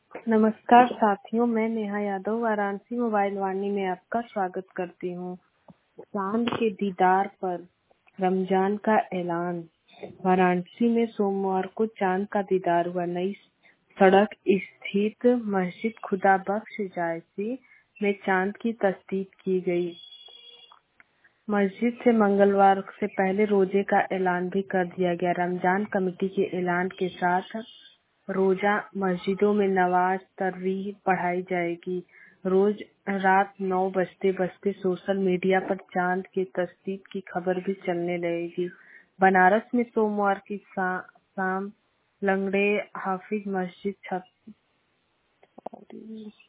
नमस्कार साथियों, मैं नेहा यादव वाराणसी मोबाइल वाणी में आपका स्वागत करती हूँ। चांद के दीदार पर रमजान का ऐलान। वाराणसी में सोमवार को चांद का दीदार हुआ। नई सड़क स्थित मस्जिद खुदा बख्श जायसी में चांद की तस्दीक की गई। मस्जिद से मंगलवार से पहले रोजे का ऐलान भी कर दिया गया। रमजान कमेटी के ऐलान के साथ रोजा मस्जिदों में नमाज तरावीह पढ़ाई जाएगी। रोज रात 9 बजते सोशल मीडिया पर चांद की तस्दीक की खबर भी चलने लगेगी। बनारस में सोमवार की शाम लंगड़े हाफिज मस्जिद